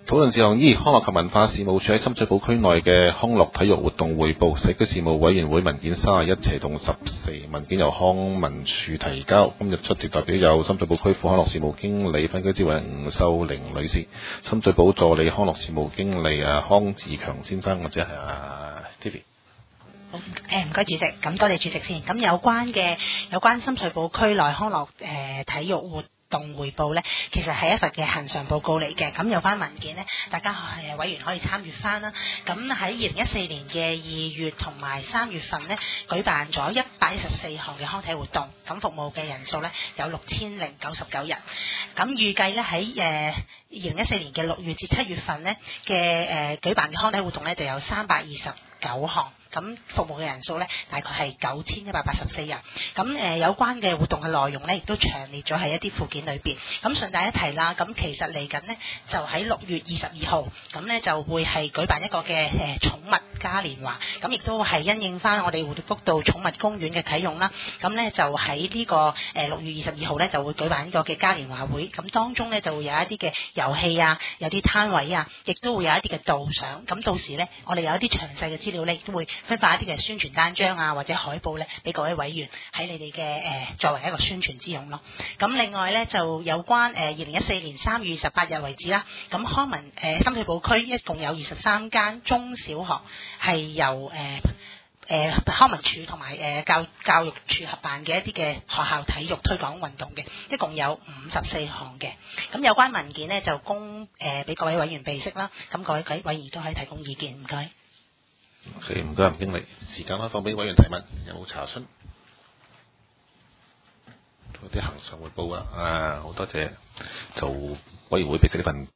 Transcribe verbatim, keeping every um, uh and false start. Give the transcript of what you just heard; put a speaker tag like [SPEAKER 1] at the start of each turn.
[SPEAKER 1] 討論事項二，康樂及文化事務署喺深水埗區內嘅康樂體育活動匯報，社區事務委員會文件三十一斜同十四，文件由康文署提交。今日出席代表有深水埗區副康樂事務經理分區主任吳秀玲女士，深水埗助理康樂事務經理啊康志強先生，或者係啊 Tiffy。
[SPEAKER 2] 好，誒唔該主席，咁多謝主席先。咁有關嘅有關深水埗區內康樂誒、呃、體育活動匯報呢，其實係一份嘅恆常報告嚟嘅。咁有關文件呢，大家誒委員可以參閱翻啦。咁喺二零一四年嘅二月同埋三月份呢，舉辦咗一百一十四項嘅康體活動，咁服務嘅人數呢有六千零九十九人。咁預計呢喺誒二零一四年嘅六月至七月份呢嘅誒、呃、舉辦嘅康體活動呢，就有三百二十九項。咁服務嘅人數呢，大概係九千一百八十四人。咁誒、呃、有關嘅活動嘅內容呢，亦都詳列咗喺一啲附件裏邊。咁順帶一提啦，咁其實嚟緊呢，就喺六月二十二號，咁呢就會係舉辦一個嘅誒、呃、寵物嘉年華。咁亦都係因應翻我哋蝴蝶谷道寵物公園嘅啟用啦。咁呢就喺呢、這個誒六、呃、月二十二號呢，就會舉辦呢個嘅嘉年華會。咁當中呢，就會有一啲嘅遊戲啊，有啲攤位啊，亦都會有一啲嘅導賞。咁到時呢，我哋有一啲詳細嘅資料呢，亦都會分發一啲嘅宣傳單張啊，或者海報咧，俾各位委員喺你哋嘅誒作為一個宣傳之用咯。咁另外咧就有關誒二零一四年三月二十八日為止啦。咁康文誒、呃、深水埗區一共有二十三間中小學係由誒誒、呃、康文署同埋誒教教育署合辦嘅一啲嘅學校體育推廣運動嘅，一共有五十四項嘅。咁有關文件咧就供誒俾各位委員備悉啦。咁各位委員都可以提供意見，唔該。
[SPEAKER 1] OK，唔該，吳經理。時間開放俾委員提問，有冇查詢？做啲恆常匯報啊！啊，好多謝就委員會俾咗呢份。